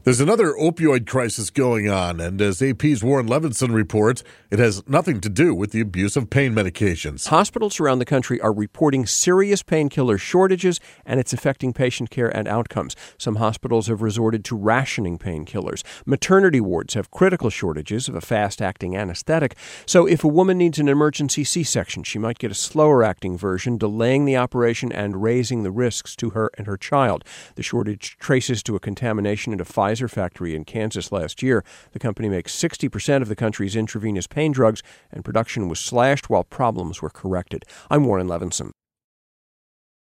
There's another opioid crisis going on, and as AP's Warren Levinson reports, it has nothing to do with the abuse of pain medications. Hospitals around the country are reporting serious painkiller shortages, and it's affecting patient care and outcomes. Some hospitals have resorted to rationing painkillers. Maternity wards have critical shortages of a fast-acting anesthetic. So if a woman needs an emergency C-section, she might get a slower-acting version, delaying the operation and raising the risks to her and her child. The shortage traces to a contamination at a Pfizer factory in Kansas last year. The company makes 60% of the country's intravenous pain drugs, and production was slashed while problems were corrected. I'm Warren Levinson.